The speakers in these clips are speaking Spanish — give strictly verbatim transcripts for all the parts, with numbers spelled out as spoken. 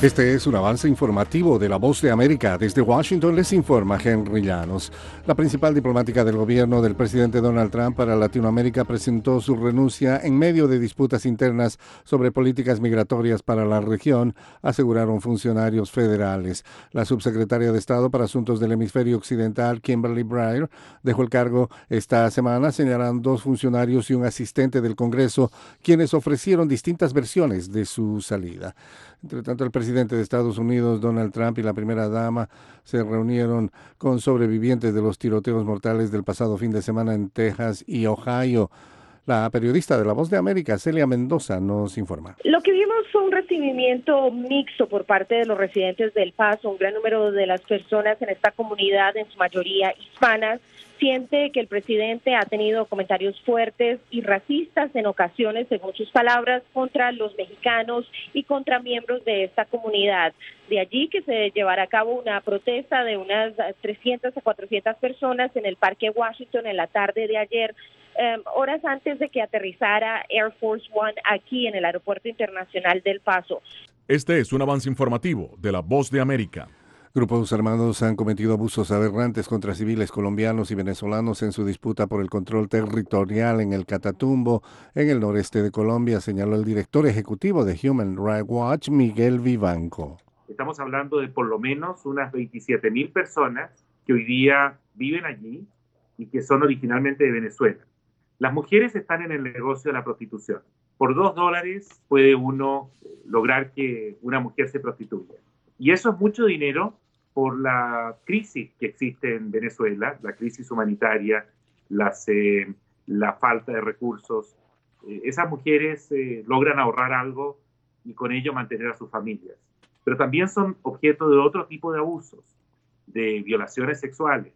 Este es un avance informativo de La Voz de América. Desde Washington les informa Henry Llanos. La principal diplomática del gobierno del presidente Donald Trump para Latinoamérica presentó su renuncia en medio de disputas internas sobre políticas migratorias para la región, aseguraron funcionarios federales. La subsecretaria de Estado para Asuntos del Hemisferio Occidental, Kimberly Breyer, dejó el cargo esta semana, señalando dos funcionarios y un asistente del Congreso, quienes ofrecieron distintas versiones de su salida. Entre tanto, el presidente de Estados Unidos, Donald Trump, y la primera dama se reunieron con sobrevivientes de los tiroteos mortales del pasado fin de semana en Texas y Ohio. La periodista de La Voz de América, Celia Mendoza, nos informa. Lo que vimos fue un recibimiento mixto por parte de los residentes de El Paso. Un gran número de las personas en esta comunidad, en su mayoría hispanas, siente que el presidente ha tenido comentarios fuertes y racistas en ocasiones, según sus palabras, contra los mexicanos y contra miembros de esta comunidad. De allí que se llevará a cabo una protesta de unas trescientas a cuatrocientas personas en el Parque Washington en la tarde de ayer, eh, horas antes de que aterrizara Air Force One aquí en el Aeropuerto Internacional del Paso. Este es un avance informativo de La Voz de América. Grupos armados han cometido abusos aberrantes contra civiles colombianos y venezolanos en su disputa por el control territorial en el Catatumbo, en el noreste de Colombia, señaló el director ejecutivo de Human Rights Watch, Miguel Vivanco. Estamos hablando de por lo menos unas veintisiete mil personas que hoy día viven allí y que son originalmente de Venezuela. Las mujeres están en el negocio de la prostitución. Por dos dólares puede uno lograr que una mujer se prostituya. Y eso es mucho dinero por la crisis que existe en Venezuela, la crisis humanitaria, las, eh, la falta de recursos. Eh, esas mujeres eh, logran ahorrar algo y con ello mantener a sus familias. Pero también son objeto de otro tipo de abusos, de violaciones sexuales.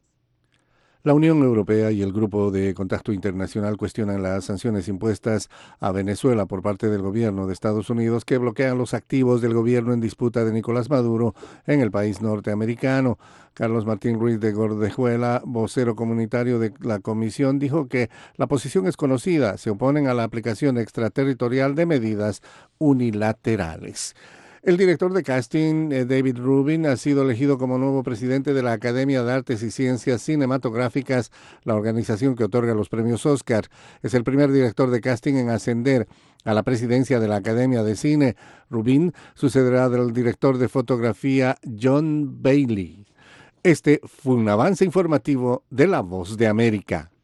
La Unión Europea y el Grupo de Contacto Internacional cuestionan las sanciones impuestas a Venezuela por parte del gobierno de Estados Unidos, que bloquean los activos del gobierno en disputa de Nicolás Maduro en el país norteamericano. Carlos Martín Ruiz de Gordejuela, vocero comunitario de la Comisión, dijo que la posición es conocida, se oponen a la aplicación extraterritorial de medidas unilaterales. El director de casting, David Rubin, ha sido elegido como nuevo presidente de la Academia de Artes y Ciencias Cinematográficas, la organización que otorga los premios Oscar. Es el primer director de casting en ascender a la presidencia de la Academia de Cine. Rubin sucederá del director de fotografía John Bailey. Este fue un avance informativo de La Voz de América.